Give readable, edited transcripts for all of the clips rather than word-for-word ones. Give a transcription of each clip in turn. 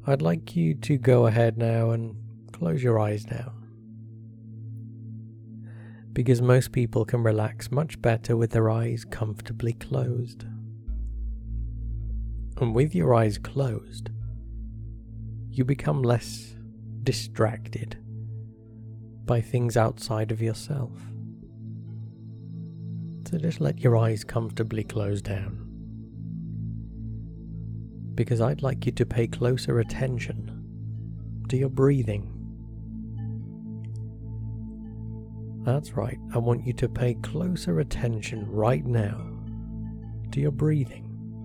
I'd like you to go ahead now and close your eyes down, because most people can relax much better with their eyes comfortably closed. And with your eyes closed, you become less distracted by things outside of yourself. So just let your eyes comfortably close down, because I'd like you to pay closer attention to your breathing. That's right, I want you to pay closer attention right now to your breathing.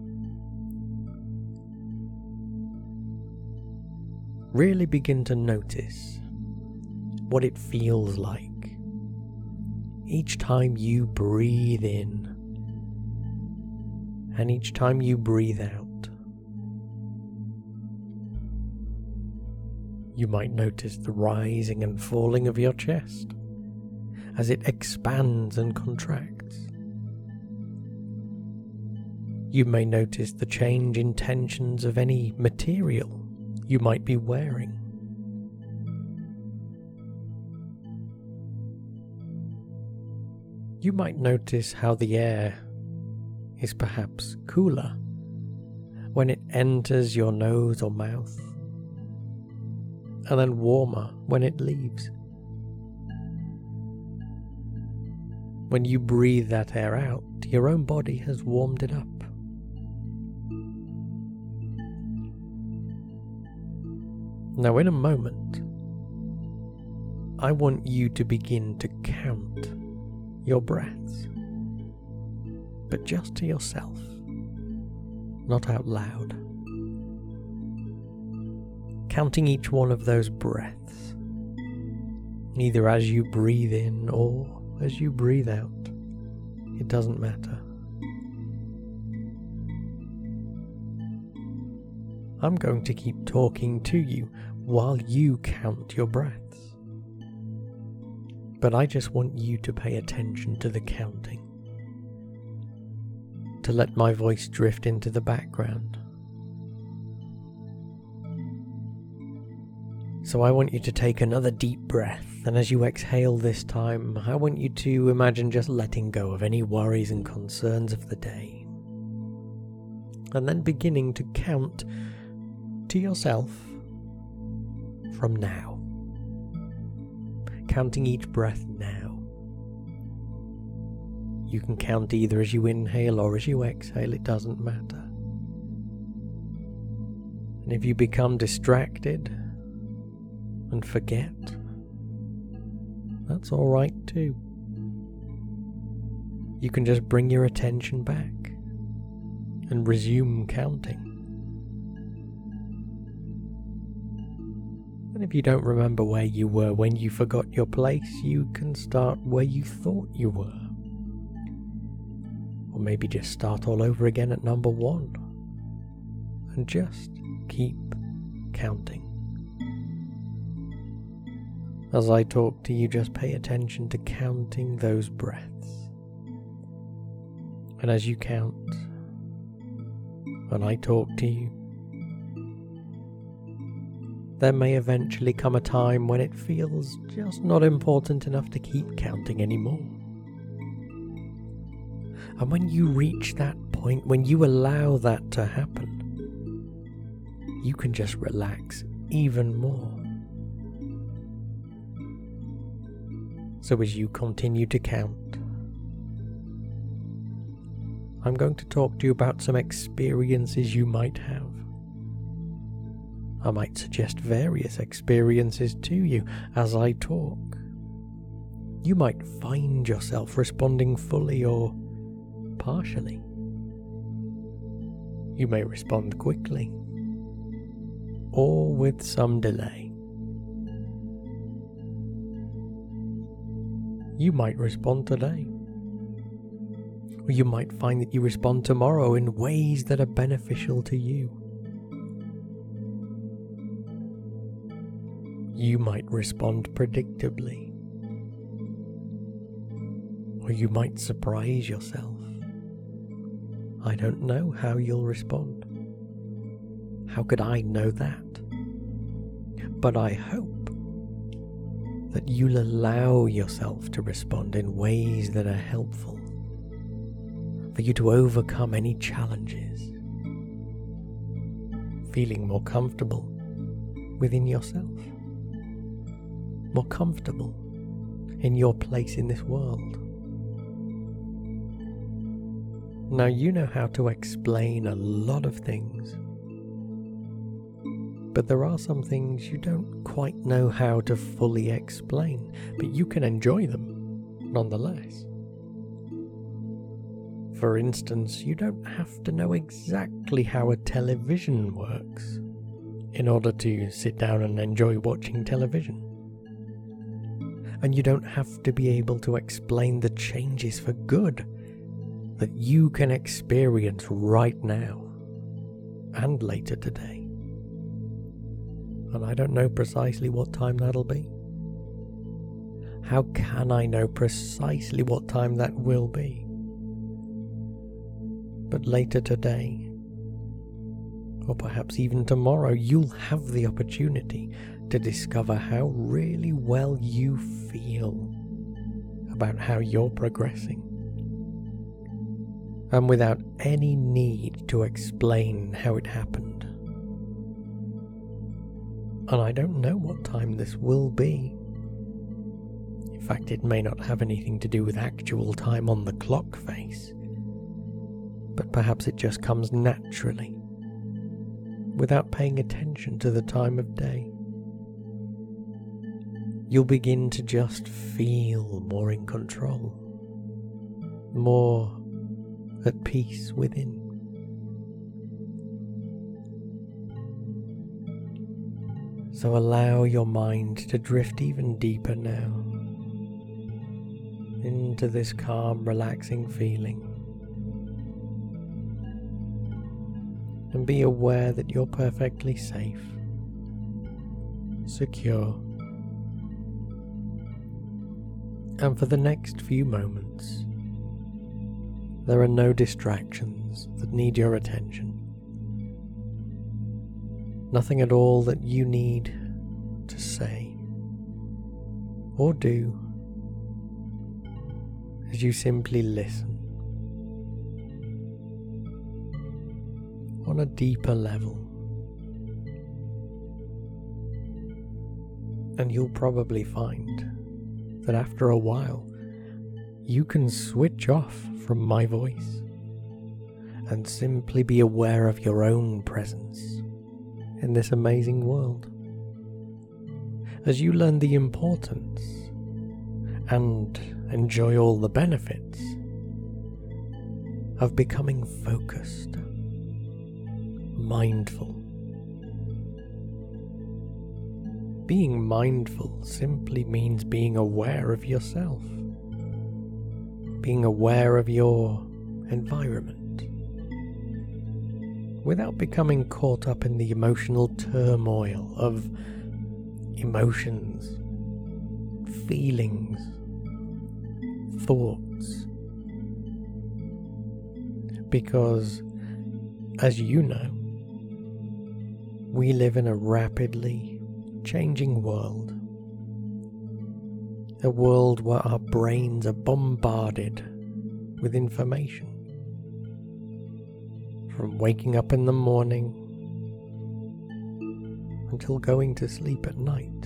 Really begin to notice what it feels like each time you breathe in and each time you breathe out. You might notice the rising and falling of your chest as it expands and contracts. You may notice the change in tensions of any material you might be wearing. You might notice how the air is perhaps cooler when it enters your nose or mouth, and then warmer when it leaves. When you breathe that air out, your own body has warmed it up. Now, in a moment, I want you to begin to count your breaths, but just to yourself, not out loud. Counting each one of those breaths, either as you breathe in or as you breathe out. It doesn't matter. I'm going to keep talking to you while you count your breaths. But I just want you to pay attention to the counting, to let my voice drift into the background. So I want you to take another deep breath, and as you exhale this time, I want you to imagine just letting go of any worries and concerns of the day. And then beginning to count to yourself from now. Counting each breath now. You can count either as you inhale or as you exhale, it doesn't matter. And if you become distracted and forget, that's alright too. You can just bring your attention back and resume counting. And if you don't remember where you were when you forgot your place, you can start where you thought you were. Or maybe just start all over again at number 1 and just keep counting. As I talk to you, just pay attention to counting those breaths. And as you count, when I talk to you, there may eventually come a time when it feels just not important enough to keep counting anymore. And when you reach that point, when you allow that to happen, you can just relax even more. So as you continue to count, I'm going to talk to you about some experiences you might have. I might suggest various experiences to you as I talk. You might find yourself responding fully or partially. You may respond quickly or with some delay. You might respond today, or you might find that you respond tomorrow in ways that are beneficial to you. You might respond predictably, or you might surprise yourself. I don't know how you'll respond. How could I know that? but I hope that you'll allow yourself to respond in ways that are helpful, for you to overcome any challenges, feeling more comfortable within yourself, more comfortable in your place in this world. Now you know how to explain a lot of things, but there are some things you don't quite know how to fully explain, but you can enjoy them nonetheless. For instance, you don't have to know exactly how a television works in order to sit down and enjoy watching television. And you don't have to be able to explain the changes for good that you can experience right now and later today. And I don't know precisely what time that'll be. How can I know precisely what time that will be? But later today, or perhaps even tomorrow, you'll have the opportunity to discover how really well you feel about how you're progressing. And without any need to explain how it happened. And I don't know what time this will be. In fact, it may not have anything to do with actual time on the clock face, but perhaps it just comes naturally, without paying attention to the time of day. You'll begin to just feel more in control, more at peace within. So allow your mind to drift even deeper now into this calm, relaxing feeling, and be aware that you're perfectly safe, secure, and for the next few moments there are no distractions that need your attention. Nothing at all that you need to say or do, as you simply listen on a deeper level. And you'll probably find that after a while you can switch off from my voice and simply be aware of your own presence in this amazing world, as you learn the importance and enjoy all the benefits of becoming focused, mindful. Being mindful simply means being aware of yourself, being aware of your environment, without becoming caught up in the emotional turmoil of emotions, feelings, thoughts. Because, as you know, we live in a rapidly changing world. A world where our brains are bombarded with information. From waking up in the morning until going to sleep at night.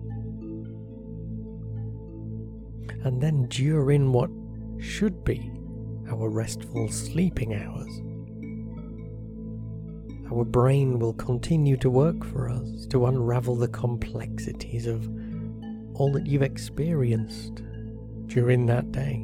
And then during what should be our restful sleeping hours, our brain will continue to work for us to unravel the complexities of all that you've experienced during that day.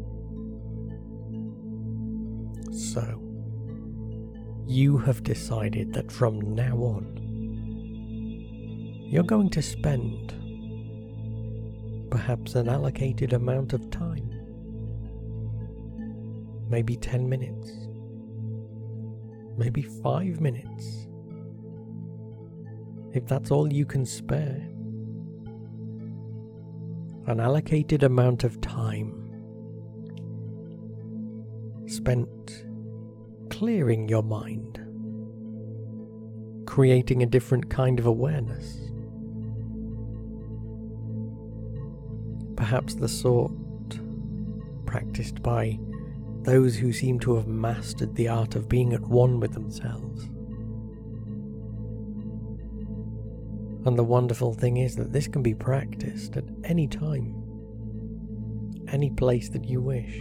So, you have decided that from now on, you're going to spend perhaps an allocated amount of time, maybe 10 minutes, maybe 5 minutes, if that's all you can spare. An allocated amount of time spent clearing your mind, creating a different kind of awareness Perhaps the sort practiced by those who seem to have mastered the art of being at one with themselves. And the wonderful thing is that this can be practiced at any time, any place that you wish.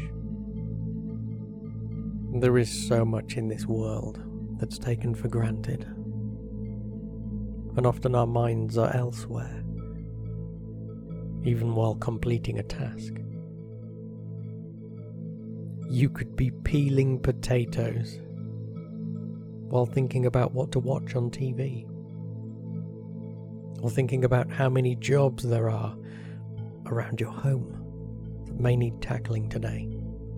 There is so much in this world that's taken for granted, and often our minds are elsewhere, even while completing a task. You could be peeling potatoes while thinking about what to watch on TV, or thinking about how many jobs there are around your home that may need tackling today.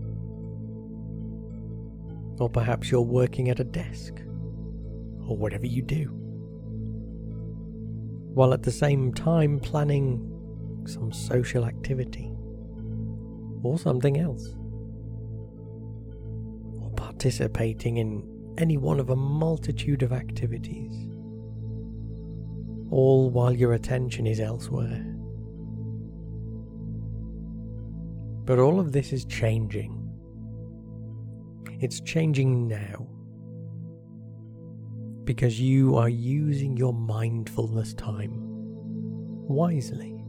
Or perhaps you're working at a desk, or whatever you do, while at the same time planning some social activity, or something else, or participating in any one of a multitude of activities, all while your attention is elsewhere. But all of this is changing. It's changing now, because you are using your mindfulness time wisely,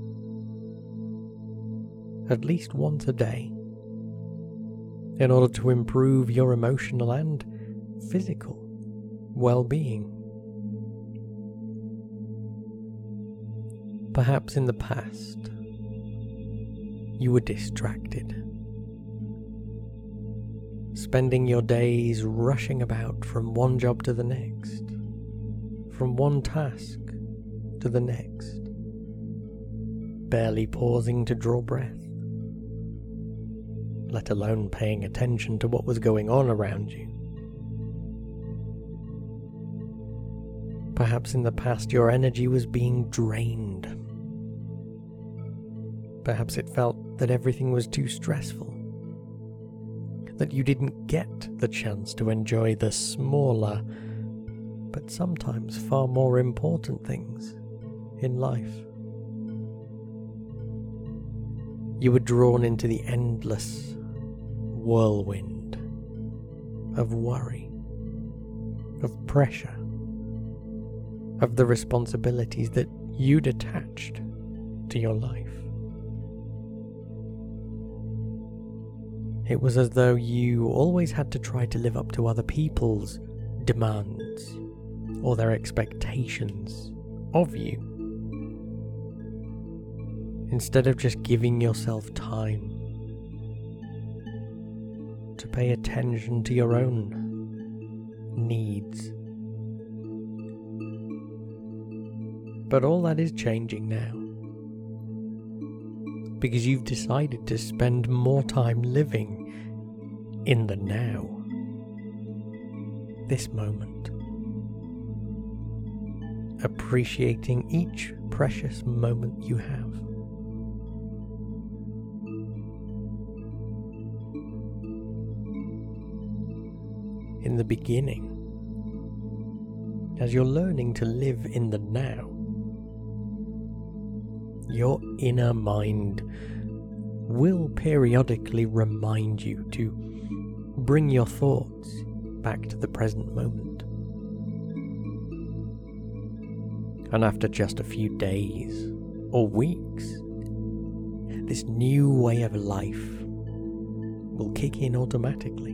at least once a day, in order to improve your emotional and physical well-being. Perhaps in the past, you were distracted, spending your days rushing about from one job to the next, from one task to the next, barely pausing to draw breath, let alone paying attention to what was going on around you. Perhaps in the past your energy was being drained. Perhaps it felt that everything was too stressful, that you didn't get the chance to enjoy the smaller, but sometimes far more important things in life. You were drawn into the endless whirlwind of worry, of pressure, of the responsibilities that you'd attached to your life. It was as though you always had to try to live up to other people's demands or their expectations of you, instead of just giving yourself time to pay attention to your own needs. But all that is changing now, because you've decided to spend more time living in the now, this moment, appreciating each precious moment you have. In the beginning, as you're learning to live in the now, your inner mind will periodically remind you to bring your thoughts back to the present moment. And after just a few days or weeks, this new way of life will kick in automatically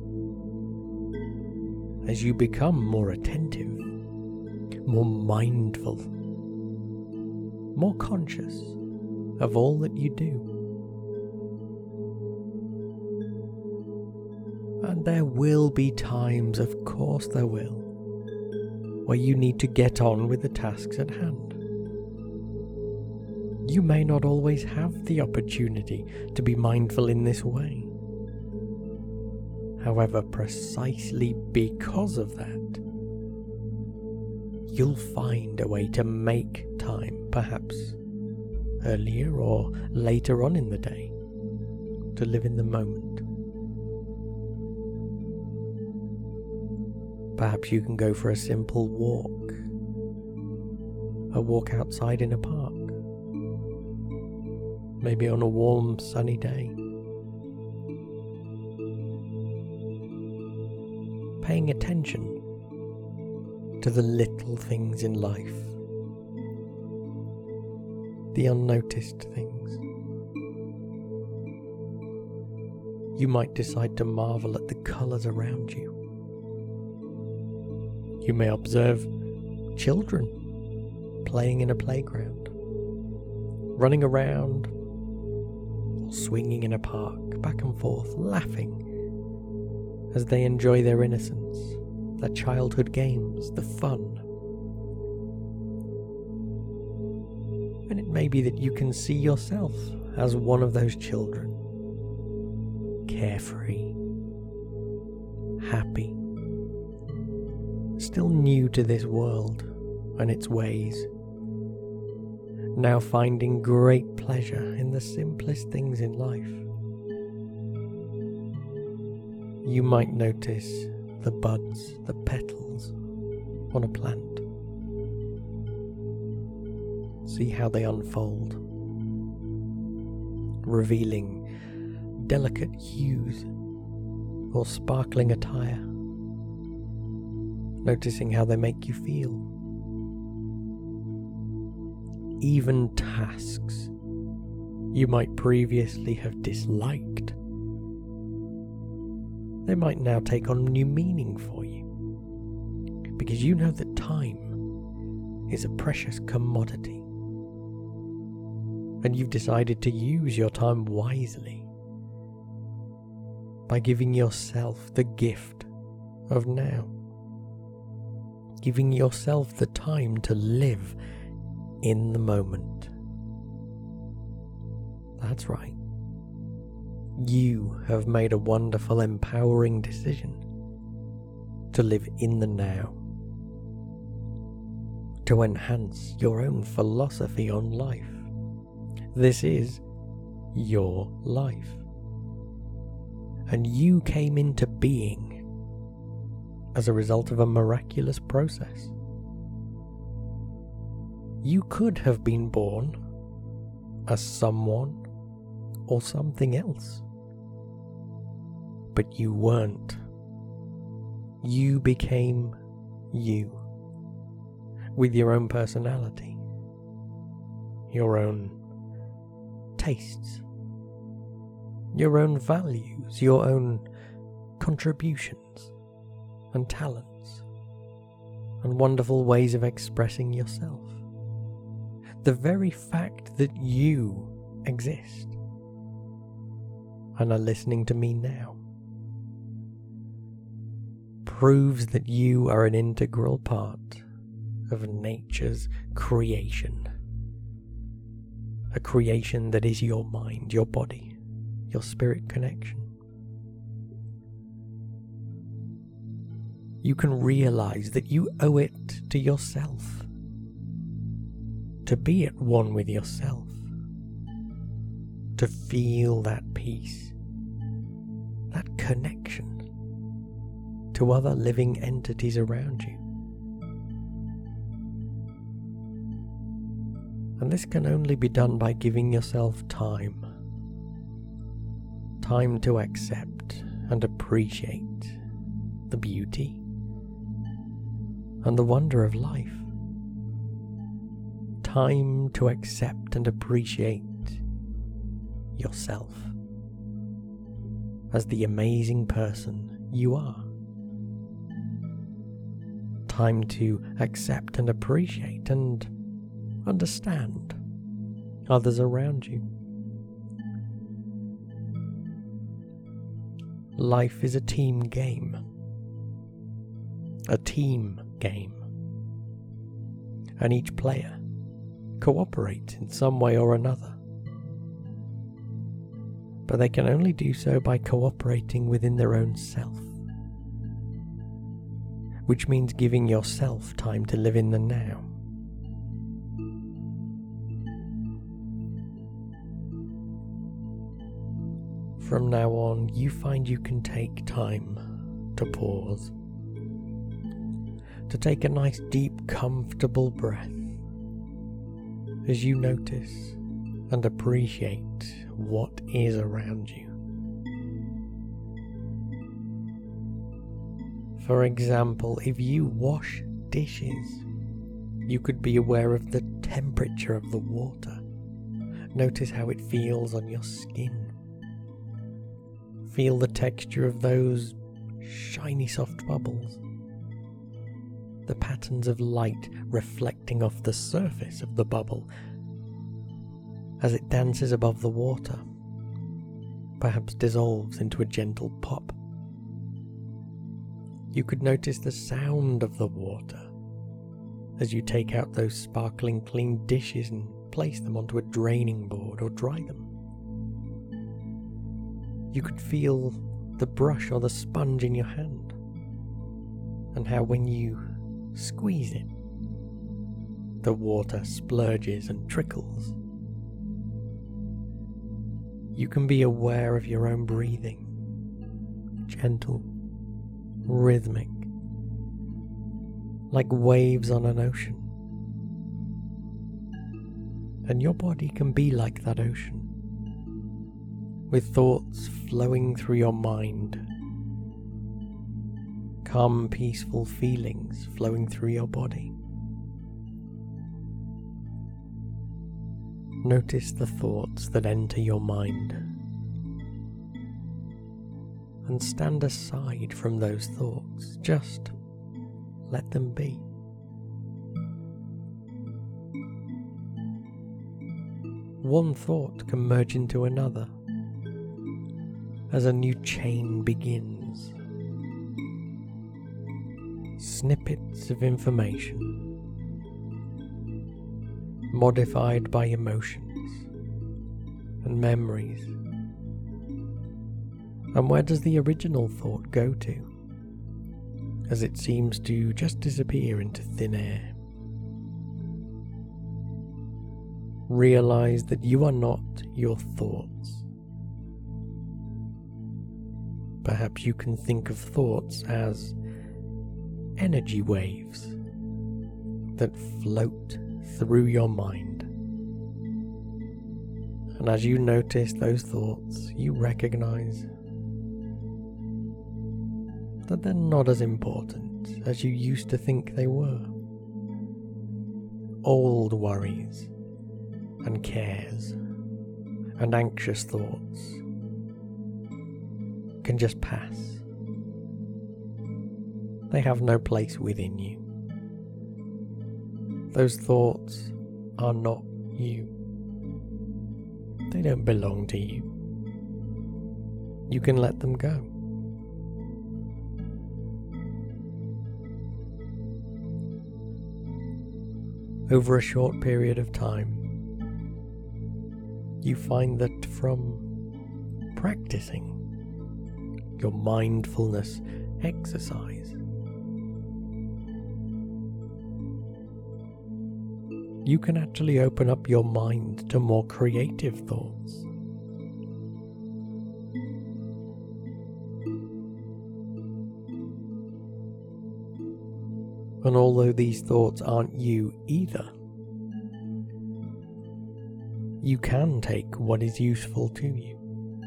as you become more attentive, more mindful, more conscious of all that you do. And there will be times, of course there will, where you need to get on with the tasks at hand. You may not always have the opportunity to be mindful in this way. However, precisely because of that, you'll find a way to make time, perhaps earlier or later on in the day, to live in the moment. Perhaps you can go for a simple walk, a walk outside in a park, maybe on a warm, sunny day. Paying attention to the little things in life, the unnoticed things. You might decide to marvel at the colours around you. You may observe children playing in a playground, running around, or swinging in a park, back and forth, laughing as they enjoy their innocence, their childhood games, the fun. And it may be that you can see yourself as one of those children, carefree, happy, still new to this world and its ways, now finding great pleasure in the simplest things in life. You might notice the buds, the petals on a plant. See how they unfold, revealing delicate hues or sparkling attire, noticing how they make you feel. Even tasks you might previously have disliked, they might now take on new meaning for you, because you know that time is a precious commodity, and you've decided to use your time wisely by giving yourself the gift of now, giving yourself the time to live in the moment. That's right. You have made a wonderful, empowering decision to live in the now, to enhance your own philosophy on life. This is your life, and you came into being as a result of a miraculous process. You could have been born as someone or something else, but you weren't. You became you, with your own personality, your own tastes, your own values, your own contributions and talents, and wonderful ways of expressing yourself. The very fact that you exist and are listening to me now proves that you are an integral part of nature's creation. A creation that is your mind, your body, your spirit connection. You can realize that you owe it to yourself to be at one with yourself, to feel that peace, that connection to other living entities around you. And this can only be done by giving yourself time to accept and appreciate the beauty and the wonder of life. Time to accept and appreciate yourself as the amazing person you are. Time to accept and appreciate and understand others around you. Life is a team game. A team game. And each player cooperates in some way or another. But they can only do so by cooperating within their own self, which means giving yourself time to live in the now. From now on, you find you can take time to pause, to take a nice, deep, comfortable breath as you notice and appreciate what is around you. For example, if you wash dishes, you could be aware of the temperature of the water. Notice how it feels on your skin. Feel the texture of those shiny soft bubbles. The patterns of light reflecting off the surface of the bubble as it dances above the water, perhaps dissolves into a gentle pop. You could notice the sound of the water as you take out those sparkling clean dishes and place them onto a draining board or dry them. You could feel the brush or the sponge in your hand, and how when you squeeze it, the water splurges and trickles. You can be aware of your own breathing, gentle, rhythmic, like waves on an ocean. And your body can be like that ocean, with thoughts flowing through your mind, calm, peaceful feelings flowing through your body. Notice the thoughts that enter your mind, and stand aside from those thoughts. Just let them be. One thought can merge into another as a new chain begins. Snippets of information, modified by emotions and memories. And where does the original thought go to, as it seems to just disappear into thin air? Realize that you are not your thoughts. Perhaps you can think of thoughts as energy waves that float through your mind. And as you notice those thoughts, you recognize that they're not as important as you used to think they were. Old worries and cares and anxious thoughts can just pass. They have no place within you. Those thoughts are not you. They don't belong to you. You can let them go. Over a short period of time, you find that from practicing your mindfulness exercise, you can actually open up your mind to more creative thoughts. And although these thoughts aren't you either, you can take what is useful to you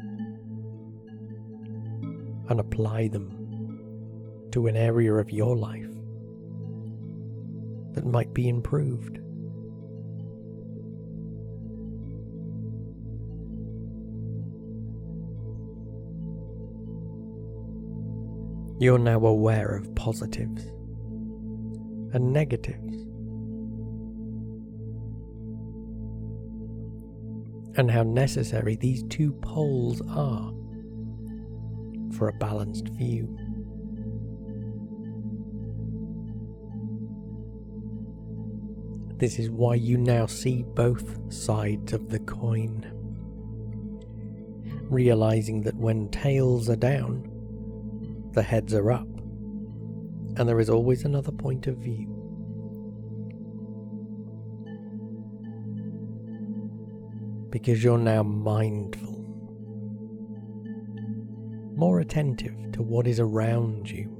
and apply them to an area of your life that might be improved. You're now aware of positives and negatives, and how necessary these two poles are for a balanced view. This is why you now see both sides of the coin, realizing that when tails are down, the heads are up, and there is always another point of view. Because you're now mindful, more attentive to what is around you.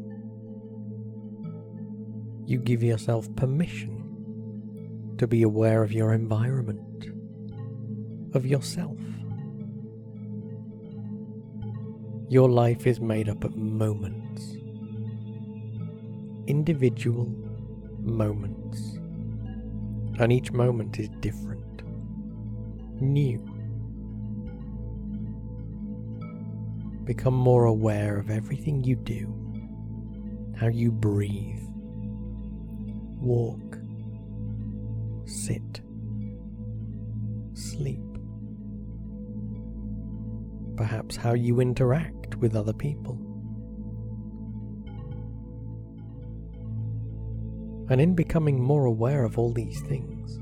You give yourself permission to be aware of your environment, of yourself. Your life is made up of moments, individual moments, and each moment is different, new. Become more aware of everything you do, how you breathe, walk, sit, sleep, perhaps how you interact with other people. And in becoming more aware of all these things,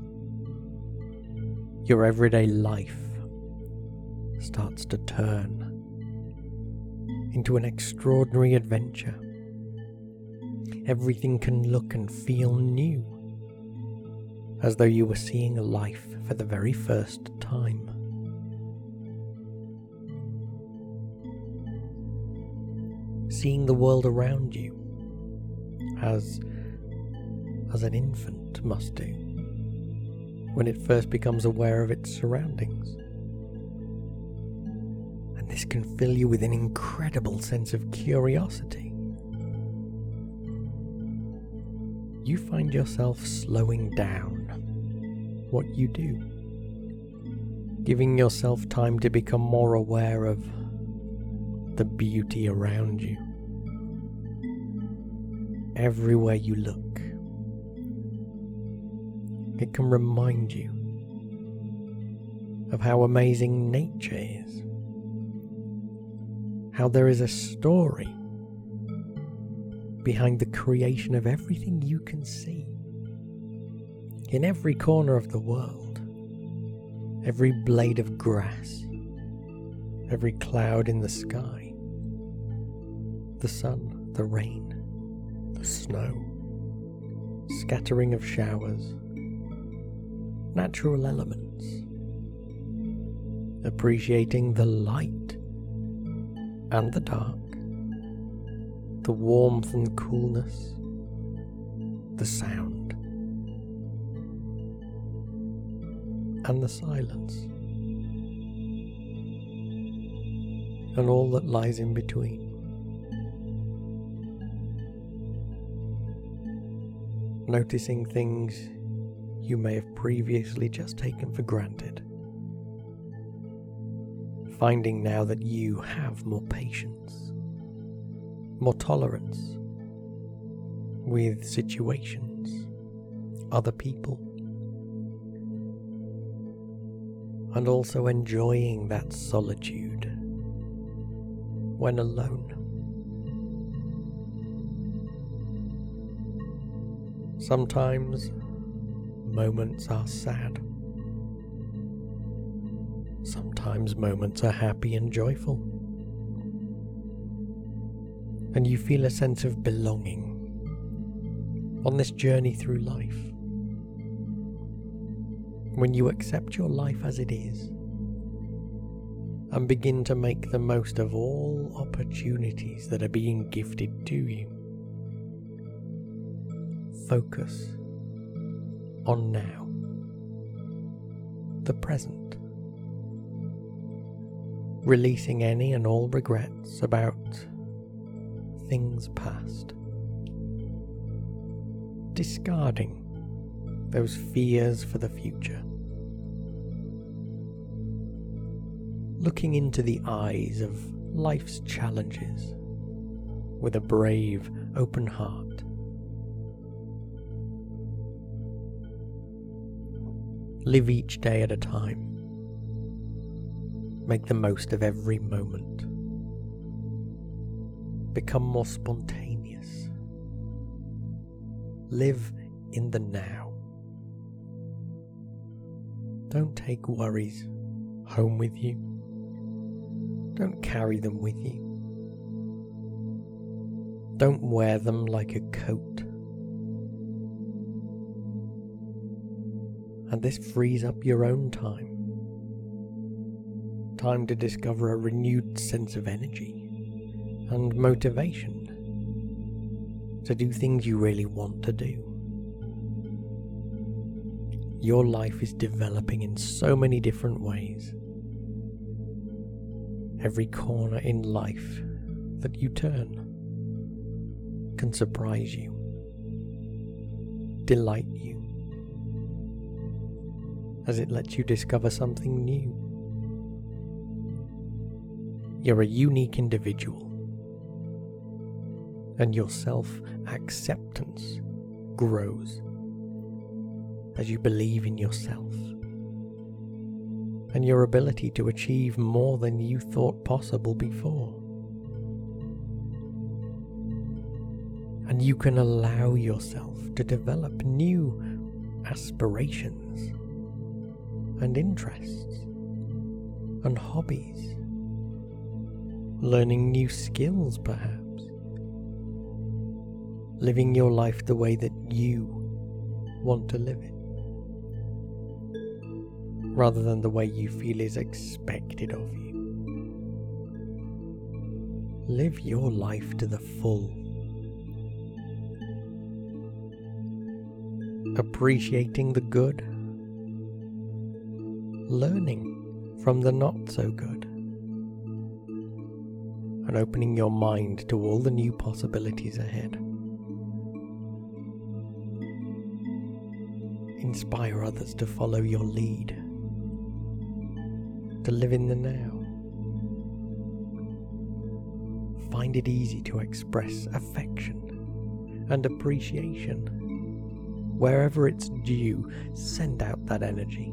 your everyday life starts to turn into an extraordinary adventure. Everything can look and feel new, as though you were seeing life for the very first time. Seeing the world around you as an infant must do when it first becomes aware of its surroundings. And this can fill you with an incredible sense of curiosity. You find yourself slowing down what you do, giving yourself time to become more aware of the beauty around you. Everywhere you look, it can remind you of how amazing nature is, how there is a story behind the creation of everything you can see. In every corner of the world, every blade of grass, every cloud in the sky, the sun, the rain, the snow, scattering of showers, natural elements, appreciating the light and the dark, the warmth and coolness, the sound and the silence, and all that lies in between. Noticing things you may have previously just taken for granted. Finding now that you have more patience, more tolerance with situations, other people, and also enjoying that solitude when alone. Sometimes moments are sad. Sometimes moments are happy and joyful. And you feel a sense of belonging on this journey through life. When you accept your life as it is and begin to make the most of all opportunities that are being gifted to you. Focus on now, the present, releasing any and all regrets about things past, discarding those fears for the future, looking into the eyes of life's challenges with a brave, open heart. Live each day at a time. Make the most of every moment. Become more spontaneous. Live in the now. Don't take worries home with you. Don't carry them with you. Don't wear them like a coat. And this frees up your own time. Time to discover a renewed sense of energy and motivation to do things you really want to do. Your life is developing in so many different ways. Every corner in life that you turn can surprise you, delight you, as it lets you discover something new. You're a unique individual, and your self-acceptance grows as you believe in yourself and your ability to achieve more than you thought possible before. And you can allow yourself to develop new aspirations and interests and hobbies, learning new skills perhaps, living your life the way that you want to live it, rather than the way you feel is expected of you. Live your life to the full, appreciating the good, learning from the not so good, and opening your mind to all the new possibilities ahead. Inspire others to follow your lead, to live in the now. Find it easy to express affection and appreciation. Wherever it's due, send out that energy.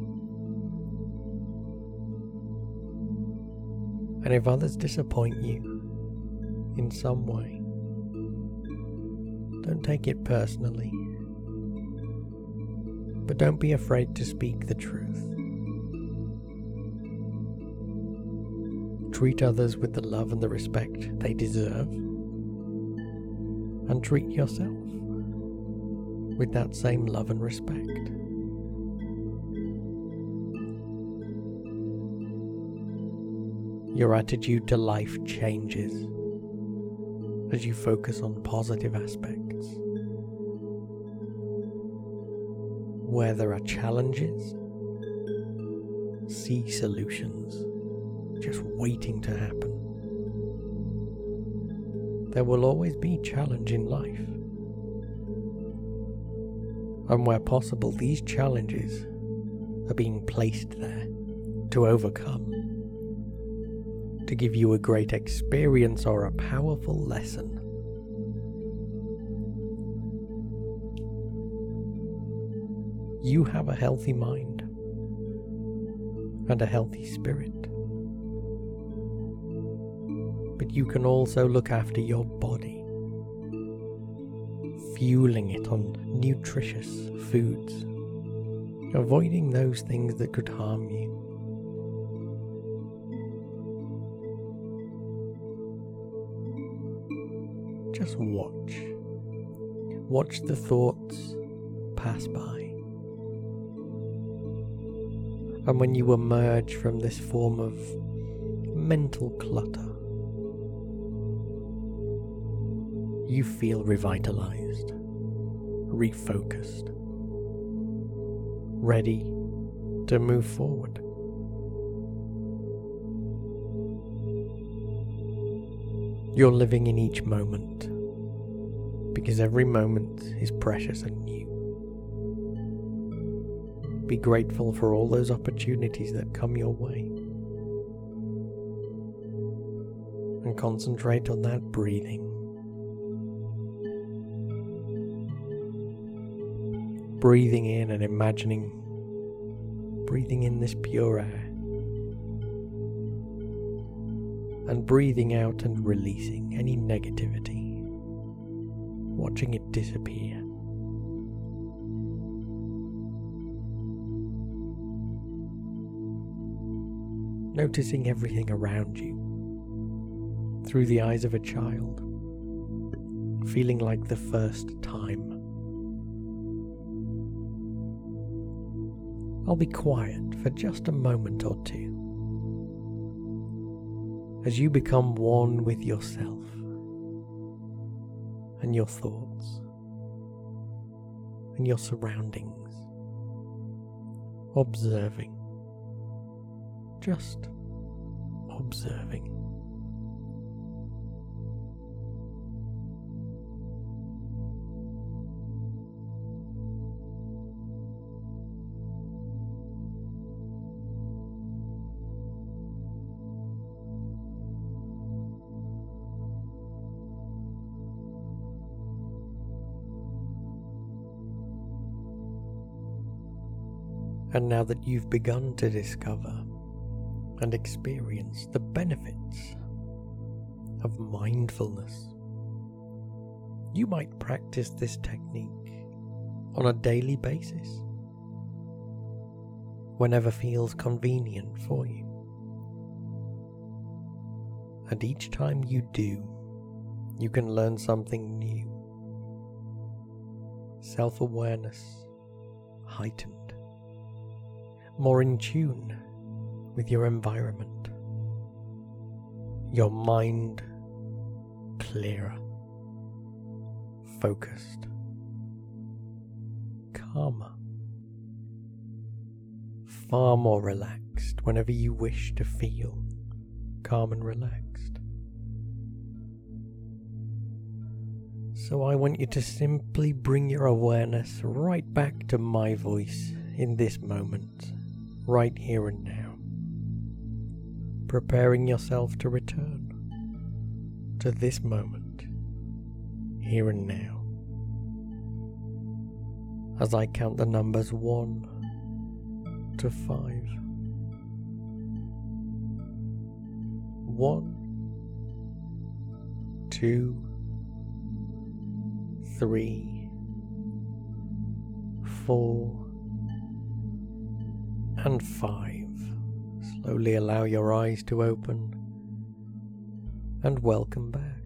And if others disappoint you in some way, don't take it personally. But don't be afraid to speak the truth. Treat others with the love and the respect they deserve, and treat yourself with that same love and respect. Your attitude to life changes as you focus on positive aspects. Where there are challenges, see solutions just waiting to happen. There will always be challenge in life. And where possible, these challenges are being placed there to overcome, to give you a great experience or a powerful lesson. You have a healthy mind and a healthy spirit. But you can also look after your body, fueling it on nutritious foods, avoiding those things that could harm you. Just watch the thoughts pass by. And when you emerge from this form of mental clutter, you feel revitalized, refocused, ready to move forward. You're living in each moment, because every moment is precious and new. Be grateful for all those opportunities that come your way, and concentrate on that breathing. Breathing in and imagining breathing in this pure air, and breathing out and releasing any negativity, watching it disappear. Noticing everything around you through the eyes of a child, feeling like the first time. I'll be quiet for just a moment or two as you become one with yourself and your thoughts and your surroundings. observing, just observing. And now that you've begun to discover and experience the benefits of mindfulness, you might practice this technique on a daily basis, whenever feels convenient for you. And each time you do, you can learn something new. Self-awareness heightened, more in tune with your environment, your mind clearer, focused, calmer, far more relaxed whenever you wish to feel calm and relaxed. So I want you to simply bring your awareness right back to my voice in this moment, right here and now, preparing yourself to return to this moment, here and now, as I count the numbers 1 to 5. 1, 2, 3, 4, and 5. Slowly allow your eyes to open and welcome back.